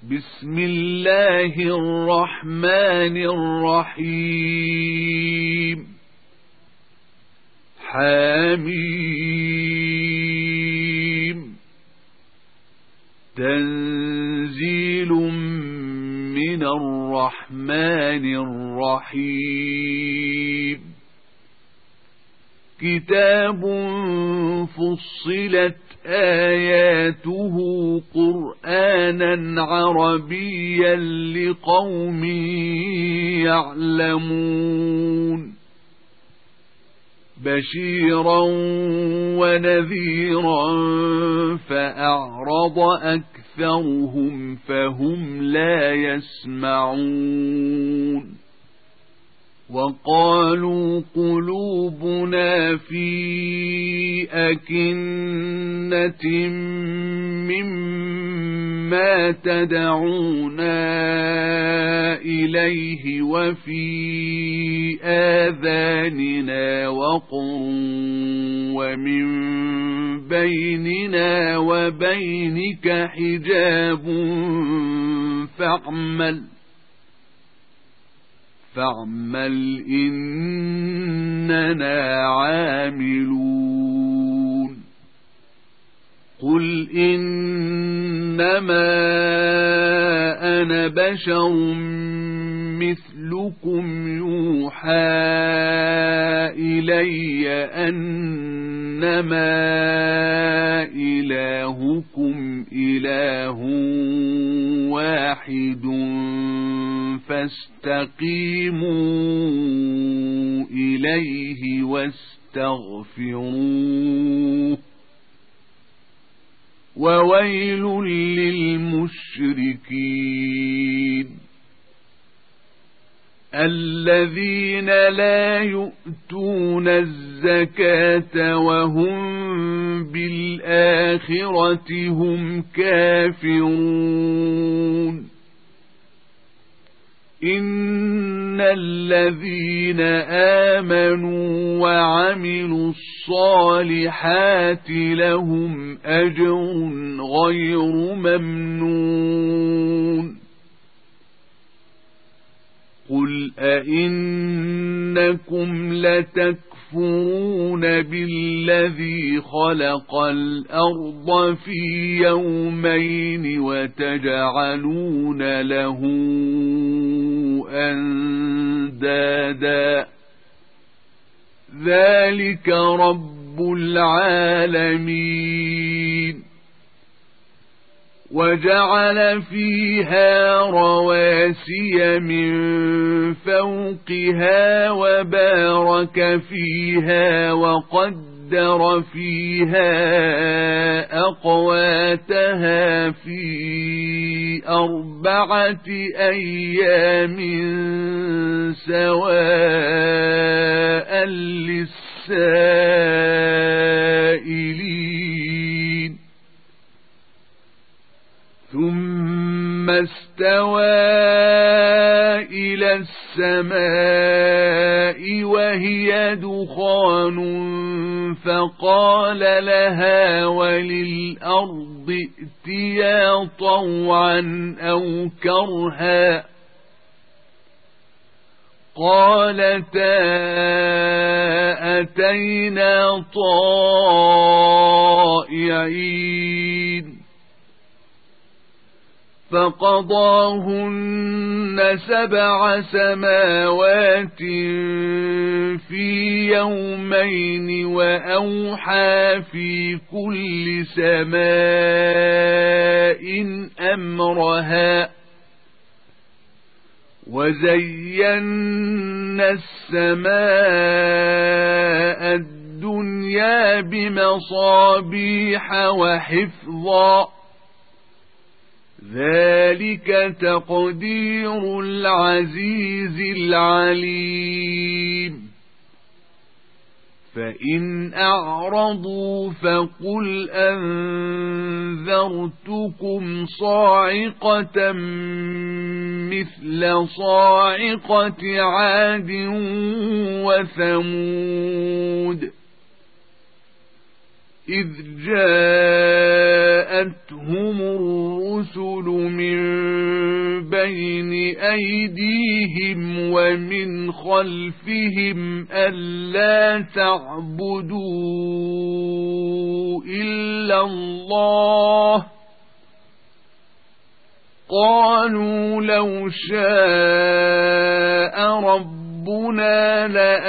بسم الله الرحمن الرحيم حميم تنزيل من الرحمن الرحيم كتاب فصلت آياته قرآنا عربيا لقوم يعلمون بشيرا ونذيرا فأعرض أكثرهم فهم لا يسمعون وقالوا قلوبنا في أكنة مما تدعونا إليه وفي آذاننا وقر ومن بيننا وبينك حجاب فاعمل إننا عاملون قل إنما أنا بشر مثلكم يوحى إلي أنما إلهكم إله واحد فاستقيموا إليه واستغفروه وويل للمشركين الذين لا يؤتون الزكاة وهم بالآخرة هم كافرون إن الذين آمنوا وعملوا الصالحات لهم أجر غير ممنون قل أئنكم لتكفرون بالذي خلق الأرض في يومين وتجعلون له أندادا ذلك رب العالمين وجعل فيها رواسي من فوقها وبارك فيها وقدر فيها أقواتها في 4 أيام سواء للسائلين ثم استوى إلى السماء وهي دخان فقال لها وللأرض ائتيا طوعا أو كرها قالتا أتينا طائعين فقضاهن 7 سماوات في يومين وأوحى في كل سماء أمرها وزينا السماء الدنيا بمصابيح وحفظا ذلك تقدير العزيز العليم فإن أعرضوا فقل أنذرتكم صاعقة مثل صاعقة عاد وثمود إذ جاءتهم الرسل من بين أيديهم ومن خلفهم ألا تعبدوا إلا الله قالوا لو شاء ربنا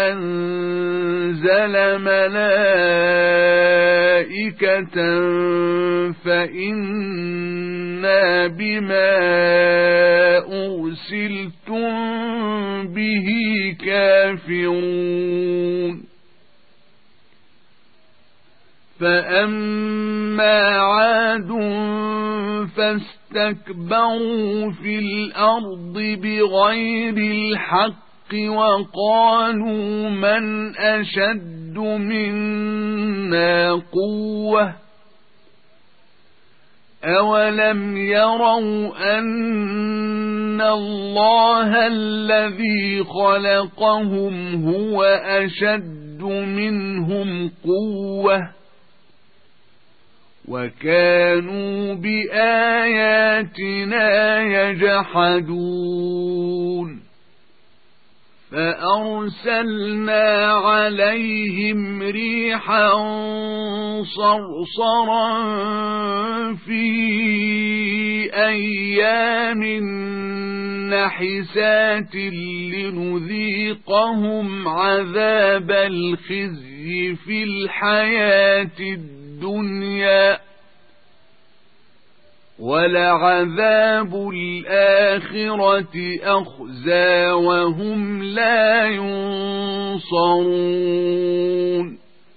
لأنزل ملائكة فإنا بما أرسلتم به كافرون فأما عاد فاستكبروا في الأرض بغير الحق وقالوا من أشد منا قوة أولم يروا أن الله الذي خلقهم هو أشد منهم قوة وكانوا بآياتنا يجحدون فأرسلنا عليهم ريحا صرصرا في أيام نحسات لنذيقهم عذاب الخزي في الحياة الدنيا ولعذاب الآخرة أخزى وهم لا ينصرون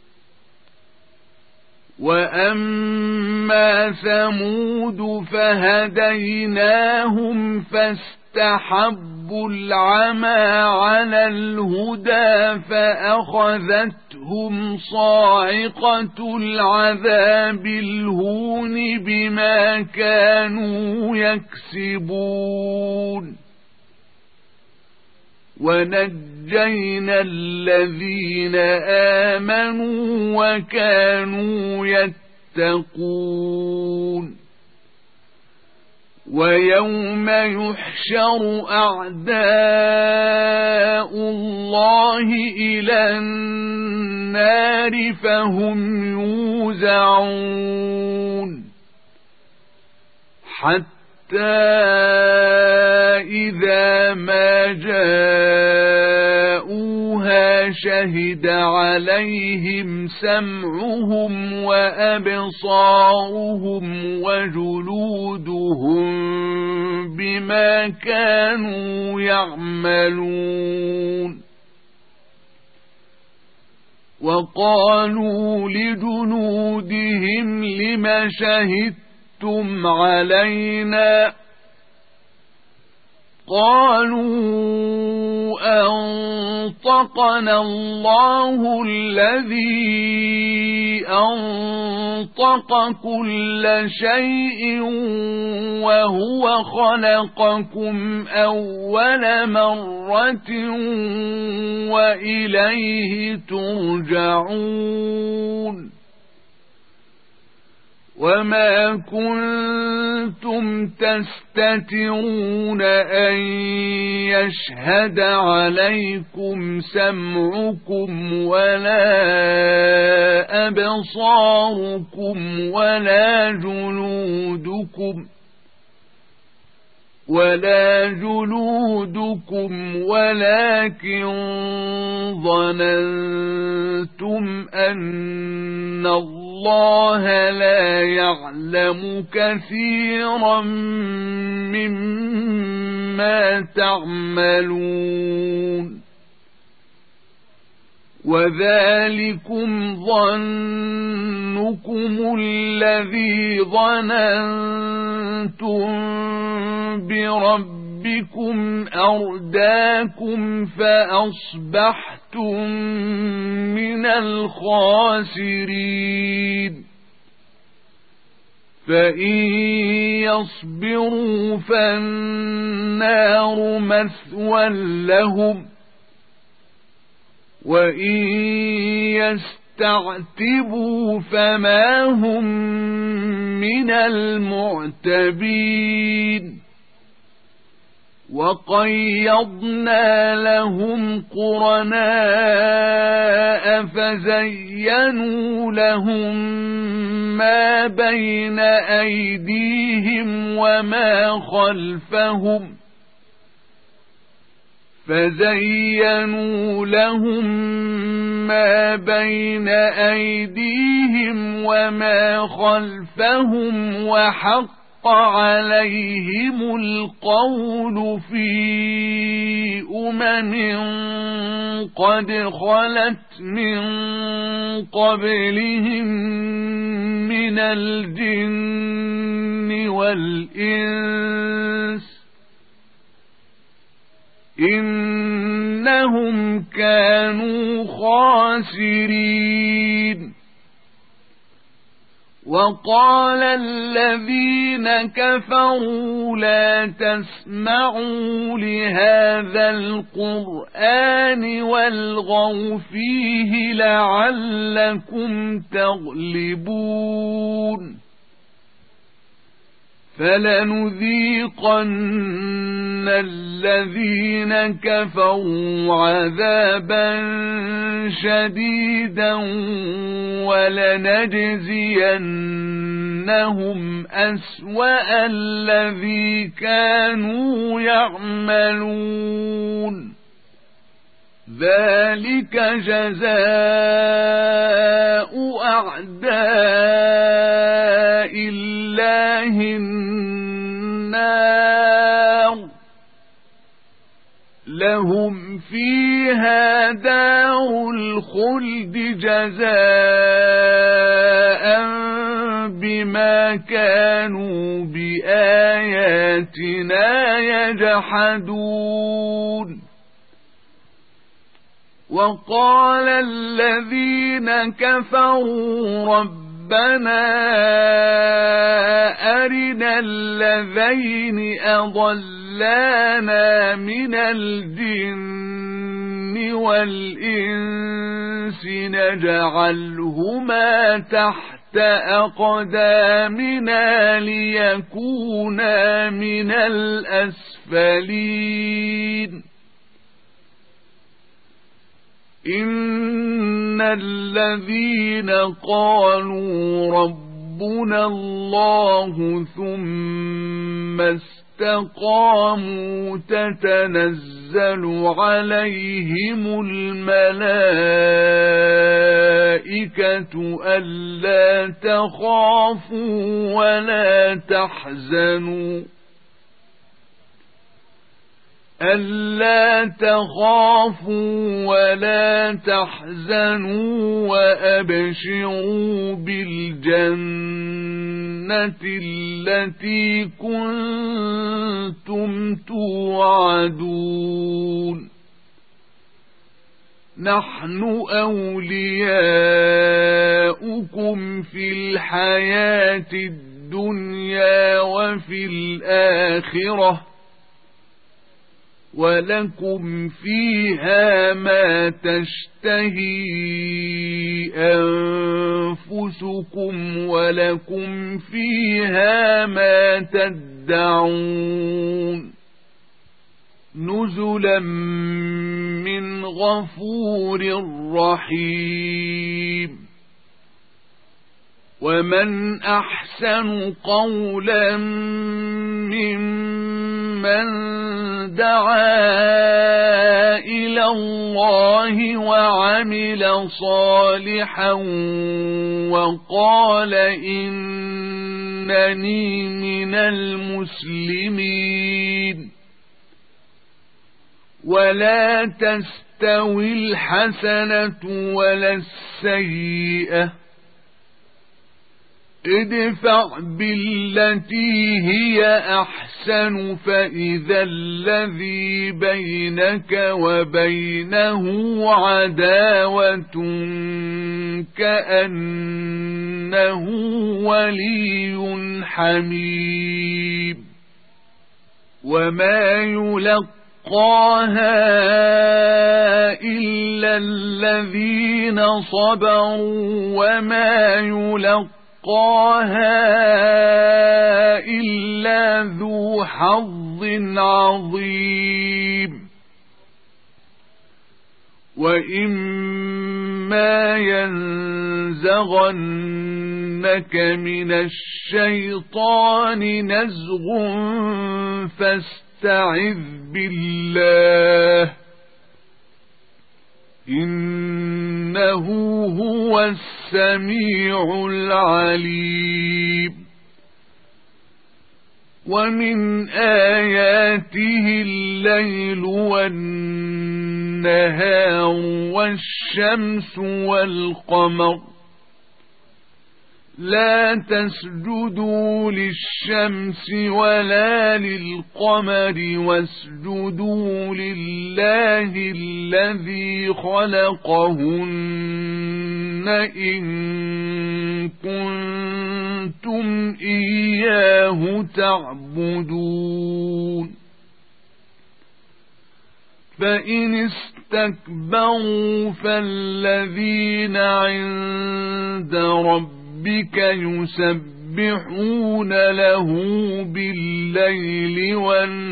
وأما ثمود فهديناهم فاستحبوا العمى على الهدى فأخذتهم صاعقة العذاب الهون بما كانوا يكسبون ونجينا الذين آمنوا وكانوا يتقون ويوم يحشر أعداء الله إلى النار فهم يوزعون حتى إذا ما جاءوها شهد عليهم سمعهم وأبصارهم وجلودهم بما كانوا يعملون وقالوا لجلودهم لم شهدتم علينا قالوا أنطقنا الله الذي أنطق كل شيء وهو خلقكم أول مرة وإليه ترجعون وما كنتم تستترون أن يشهد عليكم سمعكم ولا أبصاركم ولا جلودكم ولكن ظننتم أن الله لا يعلم كثيرا مما تعملون وذلكم ظنكم الذي ظننتم بربكم أرداكم فأصبحتم من الخاسرين فإن يصبروا فالنار مثوى لهم وإن يستعتبوا فما هم من المعتبين وقيضنا لهم قرناء فزينوا لهم ما بين أيديهم وما خلفهم وحق عليهم القول في قد خلت من قبلهم من الجن والإنس إنهم كانوا خاسرين. وقال الذين كفروا لا تسمعوا لهذا القرآن والغوا فيه لعلكم تغلبون فلنذيقن الذين كفروا عذابا شديدا ولنجزينهم أسوأ الذي كانوا يعملون ذلك جزاء أعداء الله النار لهم فيها دار الخلد جزاء بما كانوا بآياتنا يجحدون. وقال الذين كفروا ربنا أرنا الذين أضلانا من الجن والإنس نجعلهما تحت أقدامنا ليكونا من الأسفلين. إن الذين قالوا ربنا الله ثم استقاموا تتنزل عليهم الملائكة ألا تخافوا ولا تحزنوا وأبشروا بالجنة التي كنتم توعدون نحن أولياؤكم في الحياة الدنيا وفي الآخرة ولكم فيها ما تشتهي أنفسكم ولكم فيها ما تدعون نزلا من غفور رحيم. ومن أحسن قولا ممن دعا إلى الله وعمل صالحا وقال إنني من المسلمين. ولا تستوي الحسنة ولا السيئة ادفع بالتي هي أحسن فإذا الذي بينك وبينه عداوة كأنه ولي حميم. وما يلقاها إلا الذين صبروا وما يلقاها يلقاها إلا ذو حظ عظيم وإما ينزغنك من الشيطان نزغ فاستعذ بالله إنه هو السميع العليم ومن آياته الليل والنهار والشمس والقمر لا تسجدوا للشمس ولا للقمر واسجدوا لله الذي خلقهن إن كنتم إياه تعبدون فإن استكبروا فالذين عند ربك يسبحون له بالليل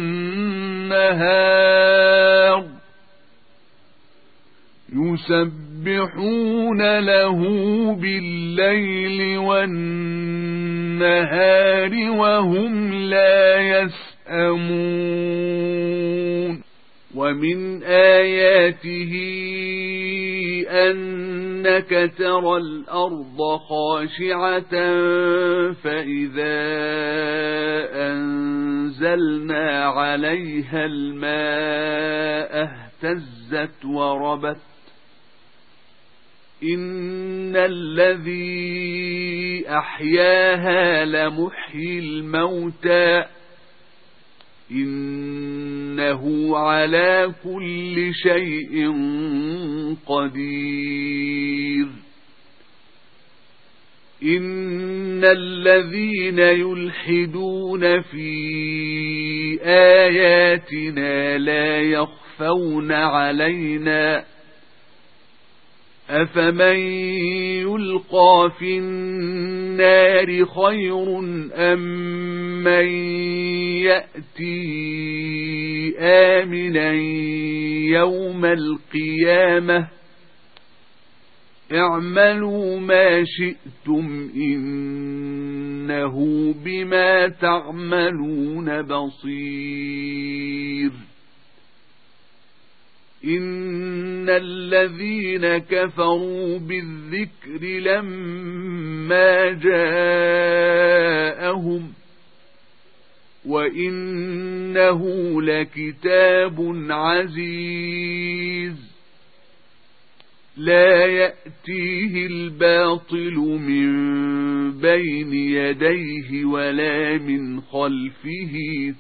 والنهار وهم لا يسأمون ومن آياته أنك ترى الأرض خاشعة فإذا أنزلنا عليها الماء اهتزت وربت إن الذي أحياها لمحيي الموتى إنه على كل شيء قدير إن الذين يلحدون في آياتنا لا يخفون علينا أفمن يلقى في النار خير أم من يأتي آمنا يوم القيامة اعملوا ما شئتم إنه بما تعملون بصير إن الذين كفروا بالذكر لما جاءهم وإنه لكتاب عزيز لا يأتيه الباطل من بين يديه ولا من خلفه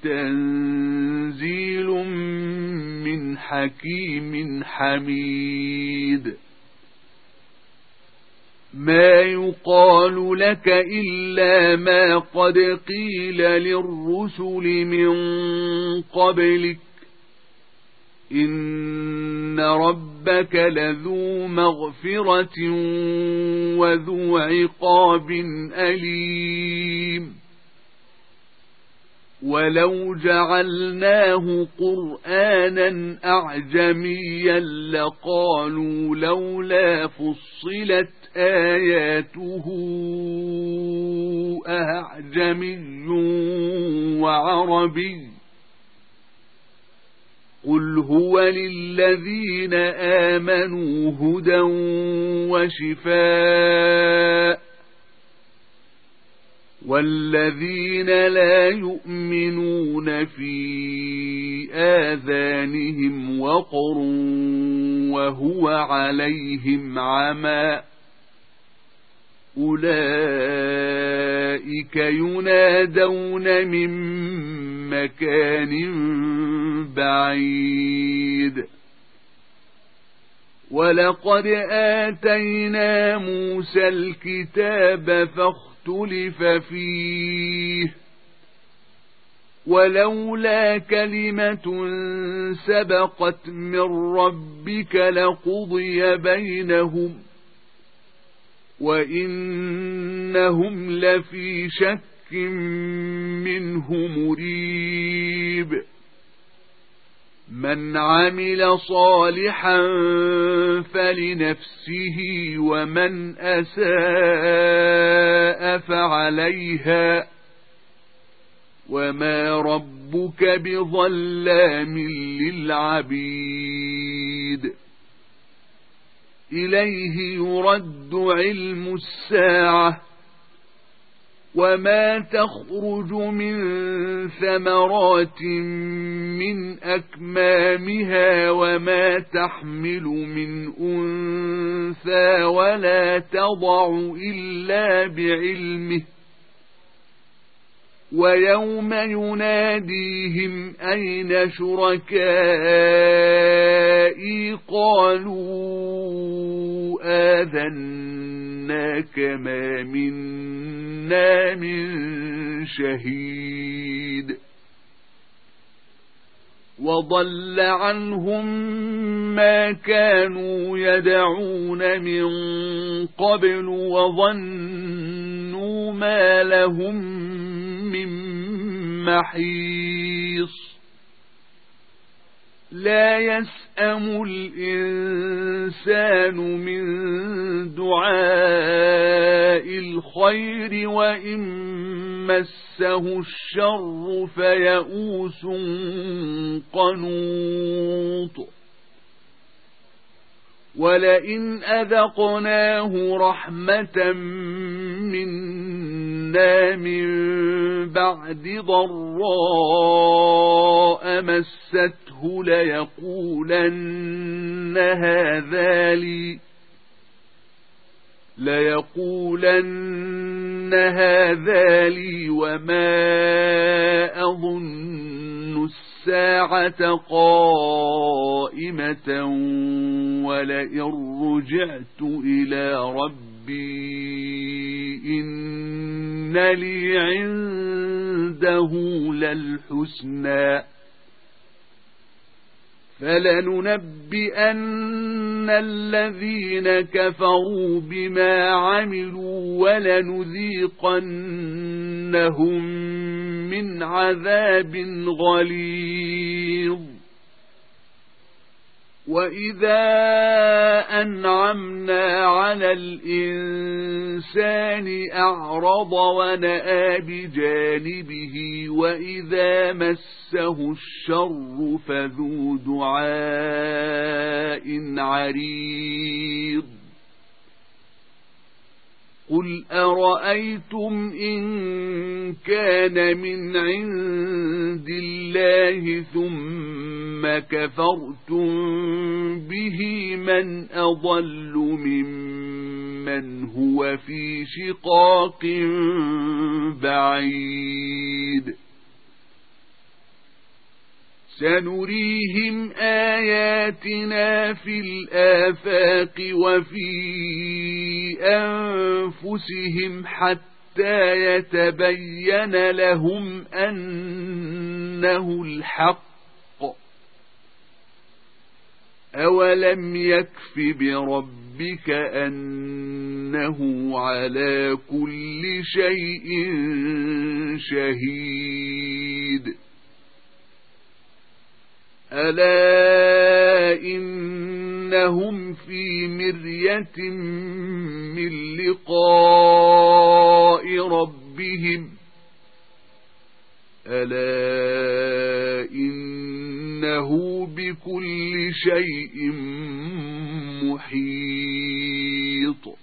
تنزيل من حكيم حميد ما يقال لك إلا ما قد قيل للرسل من قبلك إن ربك لذو مغفرة وذو عقاب أليم ولو جعلناه قرآنا أعجميا لقالوا لولا فصلت آياته أعجمي وعربي قل هو للذين آمنوا هدى وشفاء والذين لا يؤمنون في آذانهم وقر وهو عليهم عمى أولئك ينادون من مكان بعيد ولقد آتينا موسى الكتاب فاختلف فيه ولولا كلمة سبقت من ربك لقضي بينهم وإنهم لفي شك منه مريب من عمل صالحا فلنفسه ومن أساء فعليها وما ربك بظلام للعبيد إليه يرد علم الساعة وما تخرج من ثمرات من أكمامها وما تحمل من أنثى ولا تضع إلا بعلمه ويوم يناديهم أين شركائي قالوا آذناك ما منا من شهيد وضل عنهم ما كانوا يدعون من قبل وظنوا ما لهم من محيص لا يسأم الإنسان من دعاء الخير وإن مسه الشر فيئوس قنوط ولئن أذقناه رحمة منا من بعد ضراء مسته ليقولن هذا لي وما أظن الساعة قائمة ولئن رجعت إلى ربي إن لي عنده للحسنى فلننبئن الذين كفروا بما عملوا ولنذيقنهم من عذاب غليظ وإذا أنعمنا على الإنسان أعرض ونأى بجانبه وإذا مسه الشر فذو دعاء عريض قل أرأيتم إن كان من عند الله ثم كفرتم به من أضل ممن هو في شقاق بعيد سنريهم آياتنا في الآفاق وفي أنفسهم حتى يتبين لهم أنه الحق أولم يكف بربك أنه على كل شيء شهيد ألا إنهم في مرية من لقاء ربهم ألا إنه بكل شيء محيط